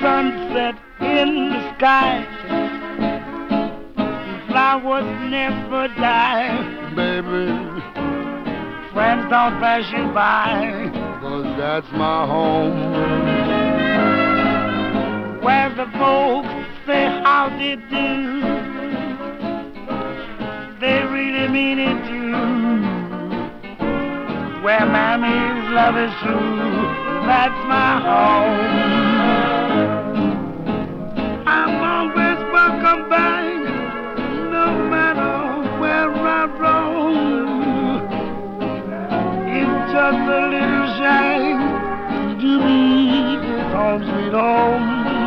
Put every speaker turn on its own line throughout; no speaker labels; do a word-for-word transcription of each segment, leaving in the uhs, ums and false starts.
sunset in the sky. Flowers never die, baby. Friends don't pass you by, 'cause that's my home. Where the folks say how they do, they really mean it too. Where Mammy's love is true, that's my home. I'm always welcome back, no matter where I roam. It's just a little shame to be this home sweet home,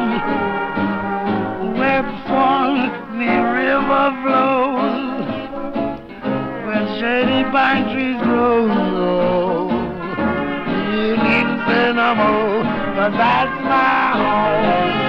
where the Swanee River flows, where shady pine trees grow. You need to say no more, 'cause that's my home.